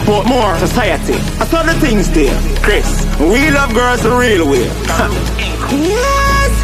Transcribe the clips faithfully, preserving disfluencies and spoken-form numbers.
Portmore society. I saw the things there. Chris, we love girls the real way. Yes,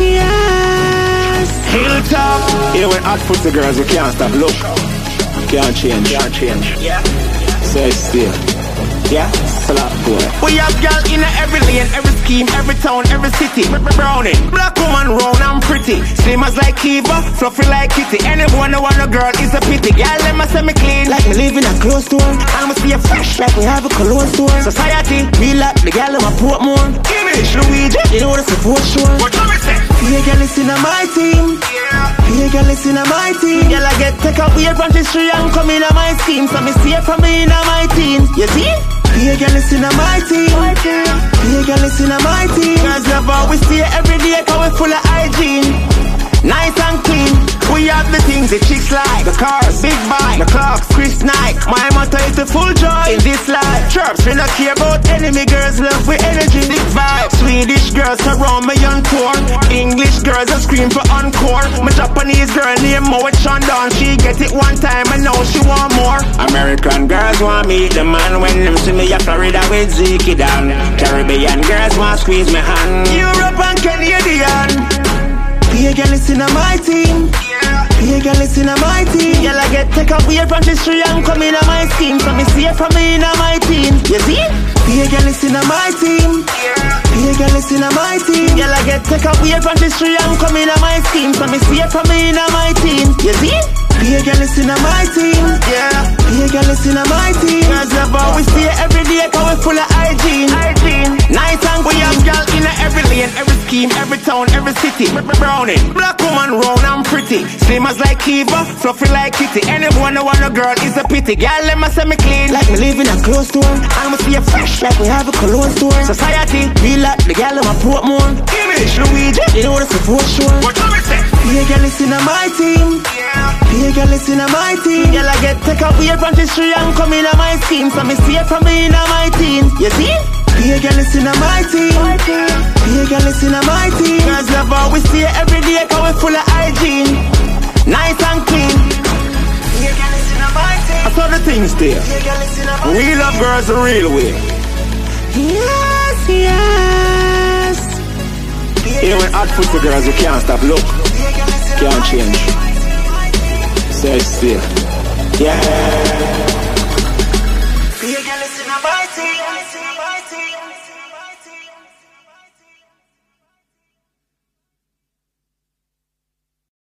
yes. Hilltop. Here when hot pussy girls, we can't stop. Look, can't change. Can't change. Yeah. So it's still. Yeah, slap boy. We have girl in every lane, every scheme, every town, every city. Brownie, black woman round and pretty. Slim as like Kiva, fluffy like Kitty. Anyone who want a girl is a pity. Girl, let me say me clean, like me live in a close store. I'ma see a fresh, like we have a cologne store. Society, we like the girl in my Portmore. Give me Luigi, you know the support sure. What do we say? Yeah, girl, listen to my team. Yeah. Yeah, girl, listen to my team. Girl, I get take away from the street and come in my scheme. So me see it from me in my team. You see? Yeah, girl, listen to my team. Yeah, girl, listen to my team. Girls love how we stay every day, cause we full of hygiene. Nice and clean. We have the things the chicks like. The cars, big bike, the clocks, Chris Nike. My motto is the full joy in this life. Chirps, we not care about enemy girls, love with energy. Big vibe. Swedish girls surround me on tour. English girls are scream for encore. My Japanese girl named Mo Chandon. She get it one time and now she want more. American girls want meet the man when them see me a Florida with Zeke down. Caribbean girls want squeeze my hand. Europe and Canadian. Yeah, girl, listen to my team. Yeah, girl, listen to my team. Girl, I get take away from the street and come in my scheme. So me see it from me in my team. You see? Yeah, girl, listen to my team. Yeah, girl, listen to my team. Girl, I get take away from the street and come in my scheme. So me see it from me in my team. You see? Yeah, girl, listen to my team. Yeah, yeah, girl, listen to my team. Girls love how we stay every day, cause we full of hygiene. Hygiene. Nice and we have girl in every lane, every scheme, every town, every city. Brownie, black woman round and pretty. Slim as like Kiva, fluffy like Kitty. Anyone who want a girl is a pity. Girl, let me say me clean, like me live in a close store. I'ma see a fresh, like we have a cologne store. Society, we like the girl in my Portmore. Give me Luigi, you know the support sure. What do we say? Yeah, girl, listen to my team. Yeah, girl, listen to my team. Girl, I get take away from the street and come in my scheme. So me see it from me in my team. You see? Yeah, girl, listen to my team. Yeah, girl, listen to my team. Girls love how we stay every day, cause we full of hygiene. Nice and clean. Yeah, girl, listen to my team. I saw the things there. Yeah, girl, listen to my we love girls the real way. Yes, yes. Even when hot pussy girls, we can't stop. Look, can't change. So it's still. Yeah.